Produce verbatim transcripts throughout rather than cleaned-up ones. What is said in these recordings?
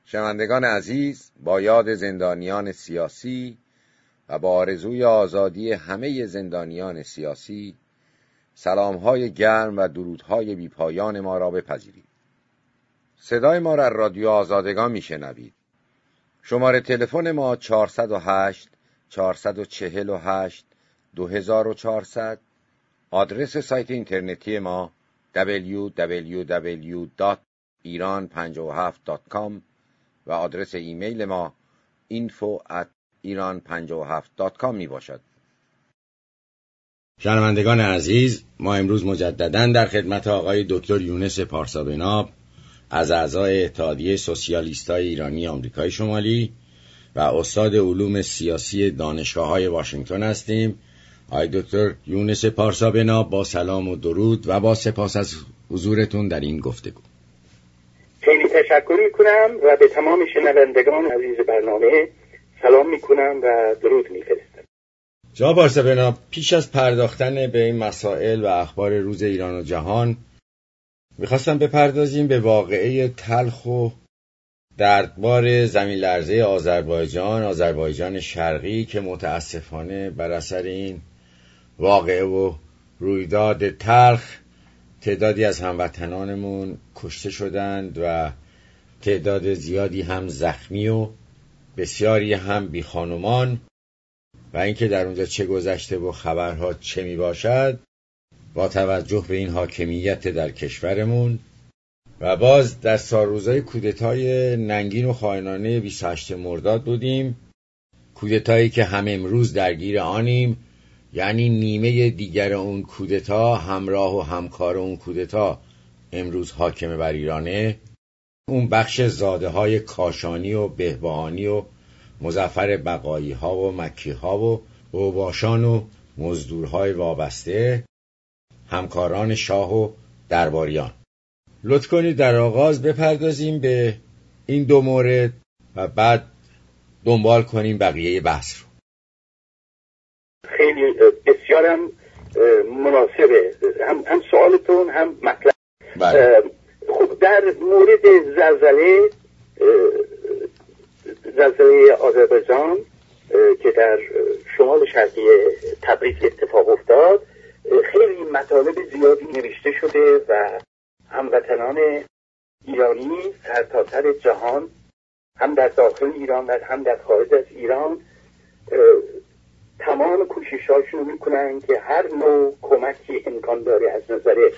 شنوندگان عزیز، با یاد زندانیان سیاسی و با آرزوی آزادی همه زندانیان سیاسی، سلام‌های گرم و درودهای بی‌پایان ما را بپذیرید. صدای ما را رادیو آزادگان میشنوید. شماره تلفن ما چهارصد و هشت چهارصد و چهل و هشت دو هزار و چهارصد، آدرس سایت اینترنتی ما دبلیو دبلیو دبلیو دات ایران پنجاه و هفت دات کام و آدرس ایمیل ما اینفو ات ایران پنجاه و هفت دات کام می باشد. شنوندگان عزیز، ما امروز مجدداً در خدمت آقای دکتر یونس پارسابناب از اعضای اتحادیه سوسیالیستای ایرانی آمریکای شمالی و استاد علوم سیاسی دانشگاه‌های واشنگتن هستیم. آقای دکتر یونس پارسابناب، با سلام و درود و با سپاس از حضورتون در این گفتگو. خیلی تشکر میکنم و به تمام شنوندگان عزیز برنامه سلام میکنم و درود میفرستم. جناب پارسابناب، پیش از پرداختن به این مسائل و اخبار روز ایران و جهان، میخواستم بپردازیم به واقعه تلخ و دردبار زمین لرزه آذربایجان، آذربایجان شرقی که متاسفانه بر اثر این واقعه و رویداد تلخ تعدادی از هموطنانمون کشته شدند و تعداد زیادی هم زخمی و بسیاری هم بی خانمان، و اینکه در اونجا چه گذشته و خبرها چه می باشد با توجه به این حاکمیت در کشورمون. و باز در سالروزهای کودتای ننگین و خائنانه بیست و هشتم مرداد بودیم، کودتایی که هم امروز درگیر آنیم، یعنی نیمه دیگر اون کودتا، همراه و همکار اون کودتا امروز حاکم بر ایرانه. اون بخش زاده های کاشانی و بهبهانی و مظفر بقایی ها و مکی ها و اوباشان و مزدورهای وابسته، همکاران شاه و درباریان. لطف کنید در آغاز بپردازیم به این دو مورد و بعد دنبال کنیم بقیه بحث رو. خیلی بسیارم مناسبه هم, هم سوالتون هم مطلب. بله. خب در مورد زلزله زلزله آذربایجان که در شمال شرقی تبریز اتفاق افتاد، خیلی مطالب زیادی نوشته شده و هموطنان ایرانی سرتاسر جهان، هم در داخل ایران و هم در خارج از ایران، تمام کوشش‌هاشون میکنن که هر نوع کمکی امکان داره از نظر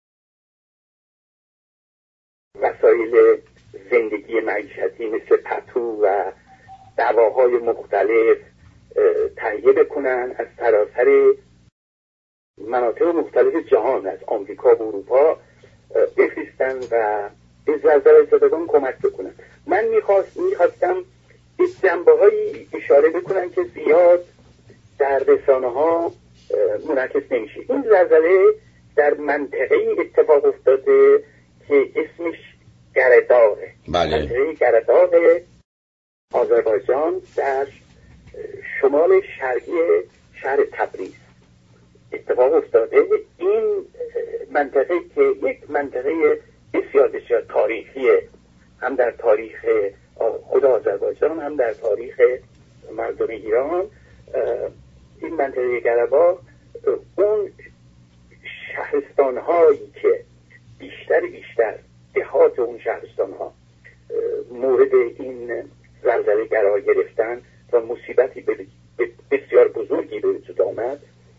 وسایل زندگی معیشتی مثل پتو و دواهای مختلف تهیه بکنن، از سراسر مناطق مختلف جهان، از آمریکا و اروپا بفرستن و به زلزله زدگان کمک بکنن. من میخواست میخواستم به جنبه‌هایی اشاره بکنم که زیاد در رسانه ها منعکس نمیشه. این زلزله در منطقه اتفاق افتاده که اسمش گرداره. بله. منطقه گردار آذربایجان در شمال شرقی شهر تبریز اتفاق افتاده. این منطقه که یک منطقه بسیار بسیار تاریخیه، هم در تاریخ خود آذربایجان هم در تاریخ مردم ایران. این منطقه گربا اون شهرستان هایی که بیشتر بیشتر دهات اون شهرستان ها مورد این زلزله قرار گرفتن و مصیبتی بسیار بزرگی به وجود آمد.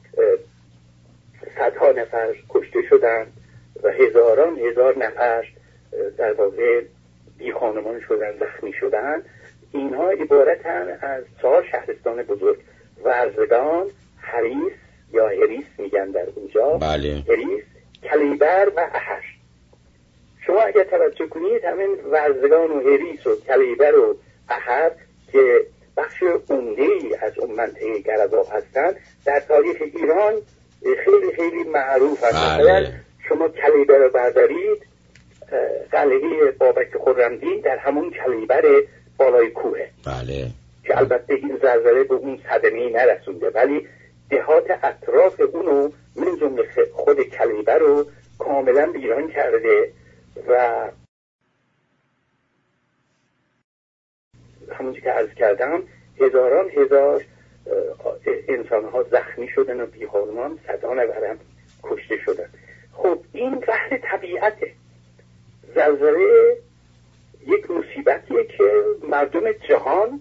صدها نفر کشته شدند و هزاران هزار نفر در واقع بی خانمان شدند، زخمی شدند. اینها عبارتن از چهار شهرستان بزرگ: ورزگان، هریس یا هریس میگن در اونجا. بله. هریس، کلیبر و احر. شما اگر توجه کنید همین ورزگان و هریس و کلیبر و احر که بخش عمده‌ای از اون منطقه گرداب هستند، در تاریخ ایران خیلی خیلی معروف هستند. بله. شما کلیبر رو بردارید، قلعه بابک خرمدین در همون کلیبر بالای کوه. بله. که البته این زلزله به اون صدمه‌ای نرسونده، ولی دهات اطراف اونو من جمله خود کلیبر رو کاملا ویران کرده و همونجور که عرض کردم هزاران هزار انسان ها زخمی شدن و بی‌خانمان، صدها نفرم کشته شدن. خب این قهر طبیعته. زلزله یک مصیبتیه که مردم جهان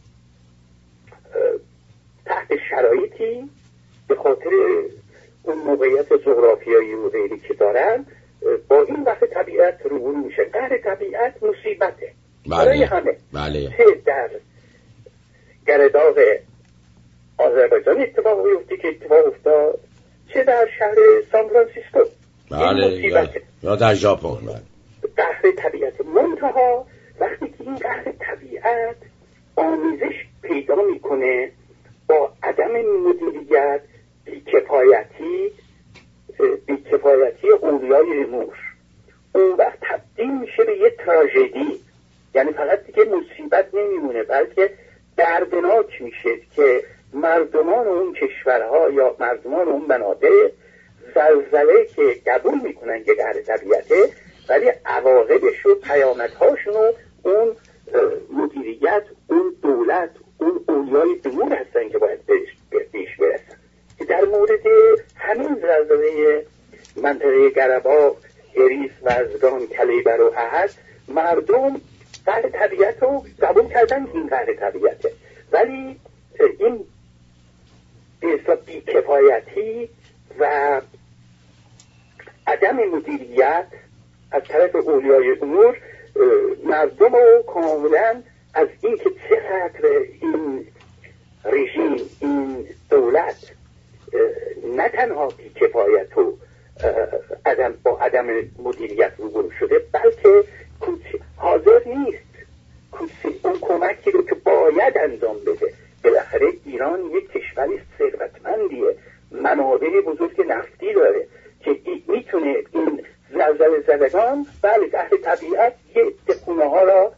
تحت شرایطی به خاطر اون موقعیت جغرافیایی و غیری که دارن با این قهر طبیعت روبرو میشه. قهر طبیعت مصیبته برای همه. بله. چه در گرداغ آذربایجان اتفاق بیفته که اتفاق افتاد، چه در شهر سان فرانسیسکو. بله. یا در ژاپن. قهر طبیعت منتها وقتی که این قهر طبیعت آمیزش پیدا میکنه با عدم مدیریت، بی‌کفایتی بی‌کفایتی اولیای امور، اون وقت تبدیل میشه به یه تراژدی. یعنی فقط دیگه مصیبت نمیمونه بلکه دردناک میشه که مردمان اون کشورها یا مردمان اون مناطق زلزله که قبول میکنن که قهر طبیعته، ولی عواقبش و پیامدهاشون و اون مدیریت، اون دولت، اون اولیای امور هستن که باید بهش برسن. در مورد همین زلزله منطقه قره‌باغ، هریس، وزگان، کلیبر و احد مردم قهر طبیعت رو قبول کردن، این قهر طبیعته، ولی این به بی‌کفایتی و عدم مدیریت از طرف اولیای امور مردم رو کاملا از این که چقدر این رژیم، این دولت نه تنها بی‌کفایت و عدم با عدم مدیریت روبرو شده، بلکه حاضر نیست اون کمکی رو که باید انجام بده. بالاخره ایران یک کشوری ثروتمندیه، منابع بزرگ نفتی داره که میتونه این زلزله زدگان بله قهر طبیعت یه خونه ها را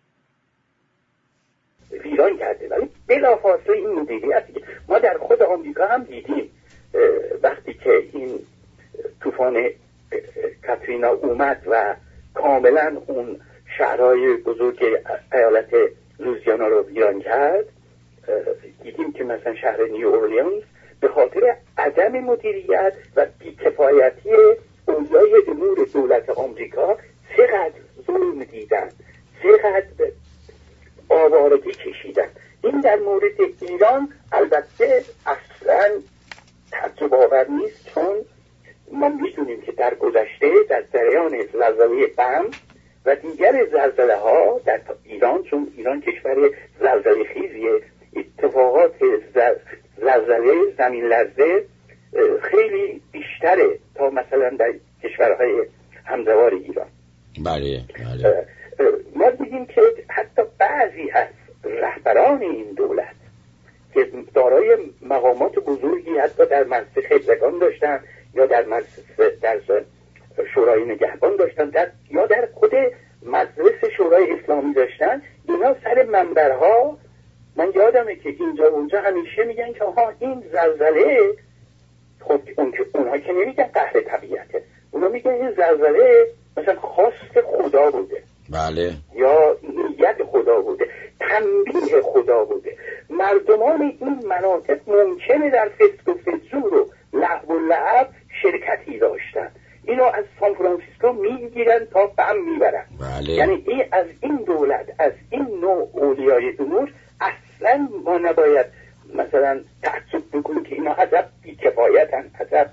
ویران کرده، ولی بلافاصله این مدیریتی که ما در خود آمریکا هم دیدیم وقتی که این طوفان کاترینا اومد و کاملا اون شهرهای بزرگ ایالت لوزیانا رو ویران کرد، دیدیم که مثلا شهر نیو اورلینز به خاطر عدم مدیریت و بی‌کفایتی اولیای امور دولت آمریکا چقدر ظلم دیدن، چقدر آوارگی کشیدن. این در مورد ایران البته اصلا تعجب آور نیست، چون ما میدونیم که در گذشته در جریان زلزله بم و دیگر زلزله ها در ایران، چون ایران کشور زلزله خیزیه، اتفاقات زلزله زمین لرزه خیلی بیشتره تا مثلا در کشورهای همزوار ایران. بله بله. ما دیدیم که حتی بعضی از رهبران این دولت که دارای مقامات بزرگی حتی در مجلس خبرگان داشتن یا در مجلس در شورای نگهبان داشتن در یا در خود مجلس شورای اسلامی داشتن، اینا سر منبرها من یادمه که اینجا اونجا همیشه میگن که آها این زلزله، خب اون که اونها که نمیگن قهر طبیعته، اونا میگن این زلزله مثلا خواست خدا بوده، بله، یا نیت خدا بوده، تنبیه خدا بوده. مردمان این مناطق ممکنه در فسق و فجور و لهو و لعب شرکتی داشتن، اینو از سان فرانسیسکو میگیرن تا بم میبرن. بله. یعنی این از این دولت، از این نوع اولیای امور اصلا ما نباید مثلا تعجب بکنیم که اینا عذب بی‌کفایتن، عذب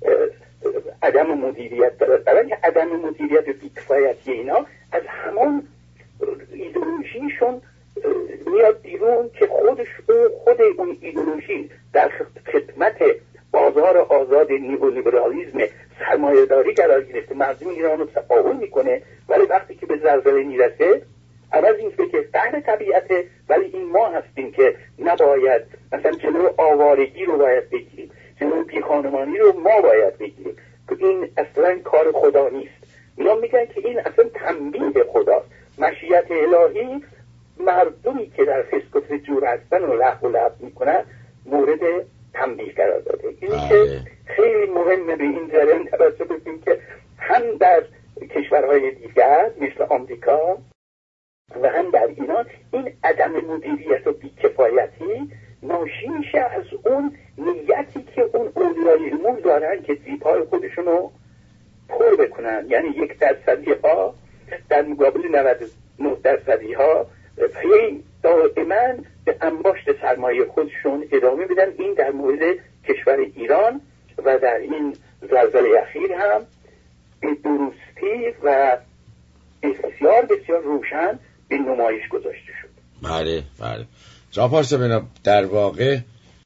عدم مدیریت دارد، برای عدم مدیریت و بی‌کفایتی اینا از همان ایدئولوژیشون میاد بیرون که خودش خود اون ایدئولوژی در خدمت بازار آزاد نیولیبرالیسم سرمایه‌داری قرار گرفته، مردم ایران رو تقاول میکنه، ولی وقتی که به زلزله میرسه عوض این که قهر طبیعته، ولی این ما هستیم که نباید مثلا جلو آوارگی رو باید بگیریم، جلو بیخانمانی رو ما باید بگیریم که این اصلا کار خدا نیست. اینا میگن که این اصلا تنبیه خداست، مشیت الهی مردمی که در فسق و فجور هستن و لهو و لعب میکنن مورد تنبیه قرار داده. اینی که خیلی مهمه به این جریان توجه بکنیم که هم در کشورهای دیگر مثل آمریکا و هم در ایران این عدم مدیریت و بیکفایتی ناشی میشه از اون نیتی که اون اولیای امور دارن که زیبای خودشونو پر بکنن، یعنی یک درصدی ها در مقابل نود و نه درصدی ها هی دائما به انباشت سرمایه خودشون ادامه بدن. این در مورد کشور ایران و در این زلزله اخیر هم به درستی و بسیار بسیار روشن به نمایش گذاشته شد. بله بله جناب پارسا، در واقع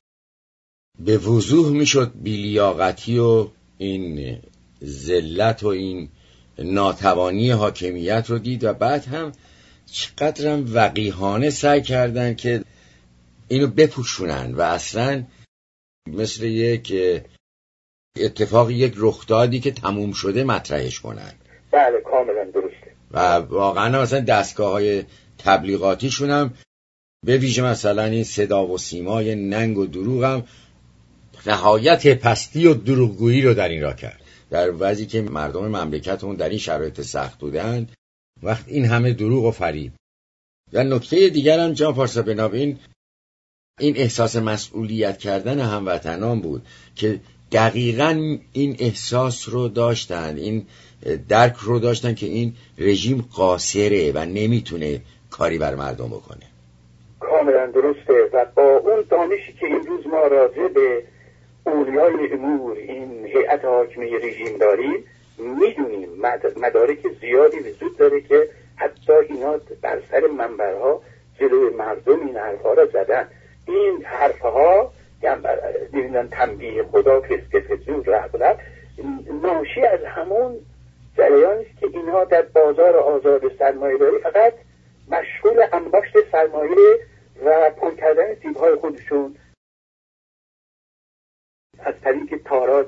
به وضوح میشد بی‌لیاقتی و این ذلت و این ناتوانی حاکمیت رو دید و بعد هم چقدرم وقیحانه سعی کردن که اینو بپوشونن و اصلا مثل یک اتفاق، یک رخدادی که تموم شده مطرحش کنن. بله کاملا درسته. و واقعا مثلا دستگاه‌های تبلیغاتیشون هم به ویژه مثلا این صدا و سیمای ننگ و دروغ هم نهایت پستی و دروغگویی رو در این را کرد، در وضعی که مردم مملکتمون در این شرایط سخت بودن. وقت این همه دروغ و فریب. و نکته دیگر هم جناب پارسا بنابراین این احساس مسئولیت کردن هموطنان بود که دقیقاً این احساس رو داشتن، این درک رو داشتن که این رژیم قاصره و نمیتونه کاری بر مردم بکنه. کاملا درسته. و با اون دانشی که امروز ما راجع به اولیای امور این هیئت حاکمه رژیم داریم، میدونیم مدارک زیادی وجود داره که حتی اینا بر سر منبرها جلوی مردم این حرفها را زدن. این حرفها نمیدونم تنبیه خدا فسق فجور رهبر ناشی از همون جریانی است که اینها در بازار آزاد سرمایه داری فقط مشغول انباشت سرمایه و پر کردن جیب‌های خودشون از طریق تاراج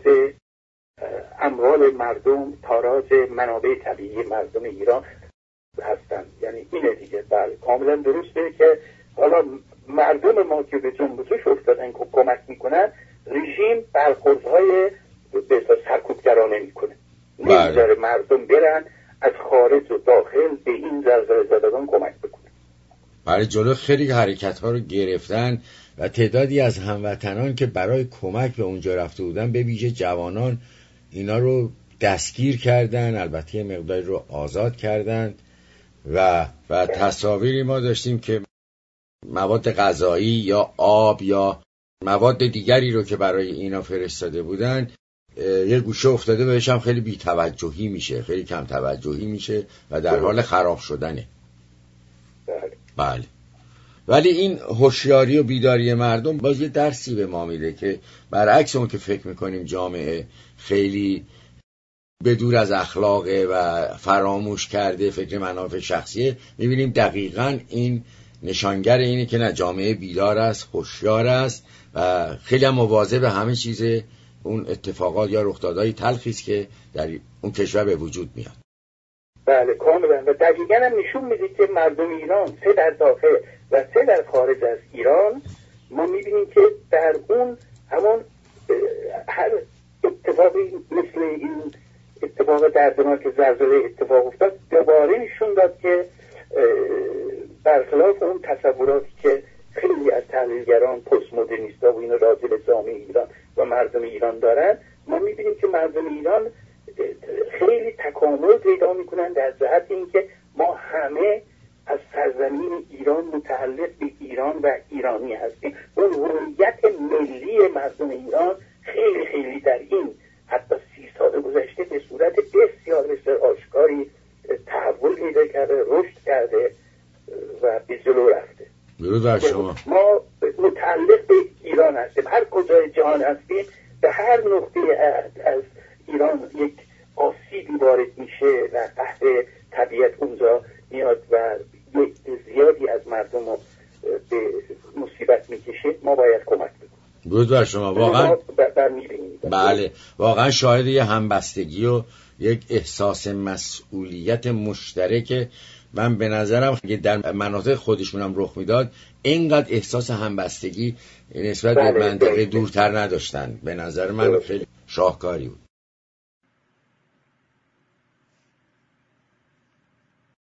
اموال مردم، تاراج منابع طبیعی مردم ایران هستند. یعنی اینه دیگه. بله کاملا درسته که حالا مردم ما که به جنبشش افتادن که کمک میکنن، رژیم برخوردهای به سرکوبگرانه میکنه، نمیذاره مردم برن از خارج و داخل به این زلزله زدگان کمک بکنن. برای جلو خیلی حرکت ها رو گرفتن و تعدادی از هموطنان که برای کمک به اونجا رفته بودن، به ویژه جوانان، اینا رو دستگیر کردن، البته مقداری رو آزاد کردن و و تصاویری ما داشتیم که مواد غذایی یا آب یا مواد دیگری رو که برای اینا فرستاده بودن یه گوشه افتاده بهش هم خیلی بی‌توجهی میشه، خیلی کم توجهی میشه و در حال خراب شدنه. بله. بله. ولی این هوشیاری و بیداری مردم باز یه درسی به ما میده که برعکس اون که فکر میکنیم جامعه خیلی بدور از اخلاقه و فراموش کرده، فکر منافع شخصیه، میبینیم دقیقاً این نشانگر اینه که نه، جامعه بیدار است، هوشیار است و خیلی هم مواظب به همه چیز اون اتفاقات یا رخدادهای تلخی است که در اون کشور به وجود میاد. بله کاملا. و دقیقاً هم نشون میده که مردم ایران چه در داخل و چه در خارج از ایران، ما میبینیم که در اون همون هر اتفاقی مثل این اتفاق دردناک زلزله اتفاق افتاد، دوباره نشون داد که برخلاف اون تصوراتی که خیلی از تحلیلگران پست مدرنیستا و اینا راجع به جامعه ایران و مردم ایران دارن، ما میبینیم که مردم ایران خیلی تکامل پیدا میکنن در جهت اینکه ما همه از سرزمین ایران متعلق به ایران و ایرانی هستیم. اون هویت ملی مردم ایران خیلی خیلی در این حتی سی سال گذشته به صورت بسیار بسیار آشکاری تحول پیدا کرده، رشد کرده و به جلو رفته. درود بر شما. ما متعلق به ایران هستیم، هر کجای جهان هستیم، به هر نقطه از ایران یک آسیبی وارد میشه و تحت طبیعت اونجا میاد و زیادی از مردم رو به مصیبت میکشه، ما باید کمک بکنیم. درود بر شما. واقعا بله واقعا شاهد یه همبستگی و یک احساس مسئولیت مشترک من به نظرم که در مناطق خودشونم رخ میداد، اینقدر احساس همبستگی نسبت به منطقه دورتر نداشتن. به نظر من خیلی شاهکاری بود.